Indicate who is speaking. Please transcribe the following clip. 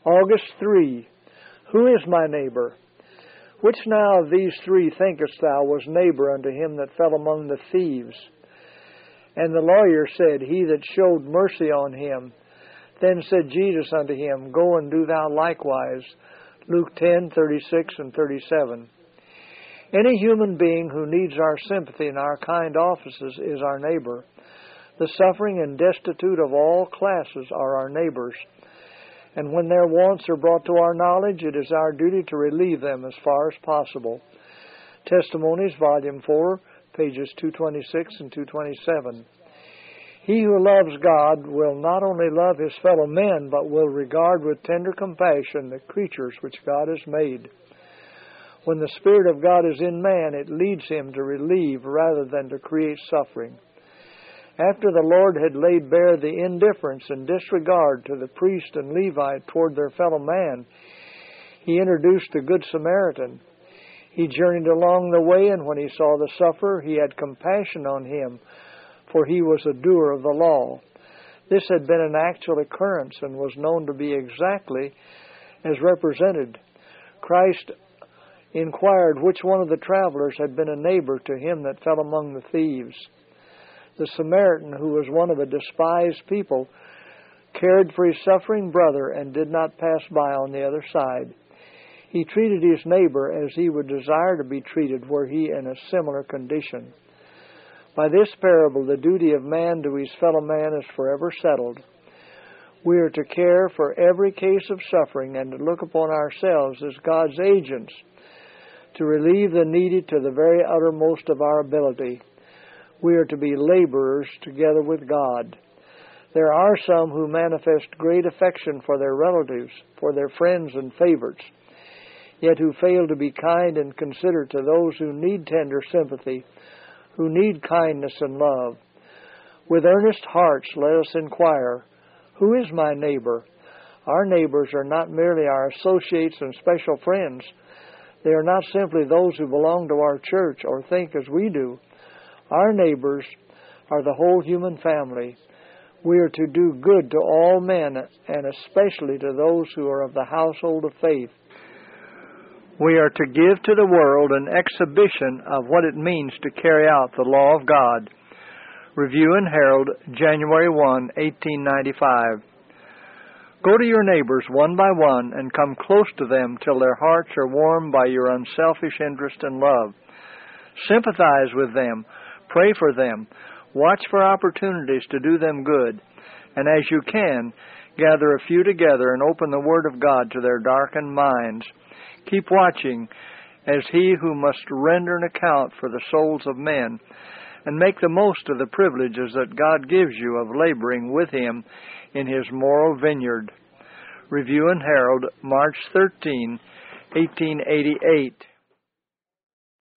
Speaker 1: August 3. Who is my neighbor? Which now of these three thinkest thou was neighbor unto him that fell among the thieves? And the lawyer said, He that showed mercy on him. Then said Jesus unto him, Go and do thou likewise. Luke 10:36 and 37. Any human being who needs our sympathy and our kind offices is our neighbor. The suffering and destitute of all classes are our neighbors. And when their wants are brought to our knowledge, it is our duty to relieve them as far as possible. Testimonies, Volume 4, pages 226 and 227. He who loves God will not only love his fellow men, but will regard with tender compassion the creatures which God has made. When the Spirit of God is in man, it leads him to relieve rather than to create suffering. After the Lord had laid bare the indifference and disregard to the priest and Levite toward their fellow man, He introduced the Good Samaritan. He journeyed along the way, and when He saw the sufferer, He had compassion on him, for he was a doer of the law. This had been an actual occurrence and was known to be exactly as represented. Christ inquired which one of the travelers had been a neighbor to him that fell among the thieves. The Samaritan, who was one of a despised people, cared for his suffering brother and did not pass by on the other side. He treated his neighbor as he would desire to be treated were he in a similar condition. By this parable, the duty of man to his fellow man is forever settled. We are to care for every case of suffering and to look upon ourselves as God's agents to relieve the needy to the very uttermost of our ability. We are to be laborers together with God. There are some who manifest great affection for their relatives, for their friends and favorites, yet who fail to be kind and considerate to those who need tender sympathy, who need kindness and love. With earnest hearts let us inquire, Who is my neighbor? Our neighbors are not merely our associates and special friends. They are not simply those who belong to our church or think as we do. Our neighbors are the whole human family. We are to do good to all men, and especially to those who are of the household of faith. We are to give to the world an exhibition of what it means to carry out the law of God. Review and Herald, January 1, 1895. Go to your neighbors one by one and come close to them till their hearts are warmed by your unselfish interest and love. Sympathize with them. Pray for them. Watch for opportunities to do them good. And as you can, gather a few together and open the Word of God to their darkened minds. Keep watching as he who must render an account for the souls of men, and make the most of the privileges that God gives you of laboring with Him in His moral vineyard. Review and Herald, March 13, 1888.